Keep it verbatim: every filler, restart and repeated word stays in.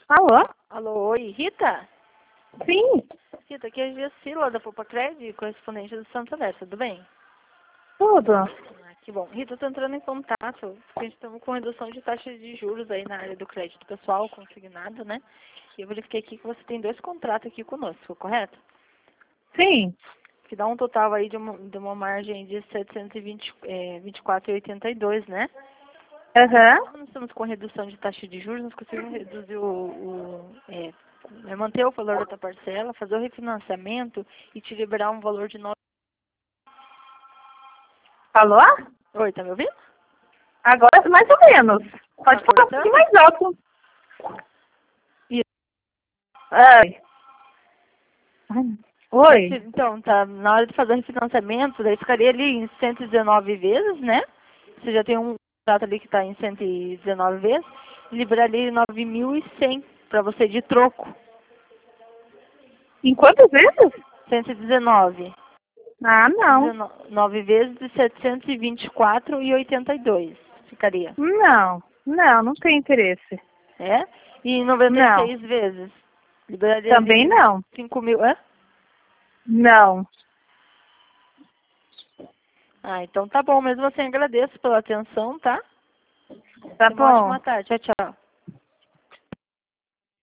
Alô? Alô, oi, Rita? Sim, Rita, aqui é a Giacila da Popacred, correspondente do Santander, tudo bem? tudo. Ah, que bom. Rita, eu tô entrando em contato, porque a gente estamos com redução de taxa de juros aí na área do crédito pessoal, consignado, né? E eu verifiquei aqui que você tem dois contratos aqui conosco, correto? Sim. Que dá um total aí de uma, de uma margem de setecentos e vinte, é, vinte e quatro vírgula oitenta e dois, né? Aham. Como nós estamos com redução de taxa de juros, nós conseguimos reduzir o, o é, é, manter o valor da tua parcela, fazer o refinanciamento e te liberar um valor de nove. Alô? Oi, tá me ouvindo? Agora, mais ou menos. Tá Pode falar um pouquinho cortando? mais alto. Isso. Ai. Ai. Oi. Então, tá, na hora de fazer o refinanciamento, daí ficaria ali em cento e dezenove vezes, né? Você já tem um contrato ali que está em cento e dezenove vezes, liberaria nove mil e cem para você de troco. Em quantas vezes? cento e dezenove. Ah, não. nove vezes de setecentos e vinte e quatro vírgula oitenta e dois ficaria. Não. Não, não tem interesse. É? E noventa e Não. seis vezes. Liberaria Também ali não. cinco mil. É? Não. Ah, então tá bom. Mesmo assim, agradeço pela atenção, tá? Tá Tenha uma bom. ótima tarde. Tchau, tchau.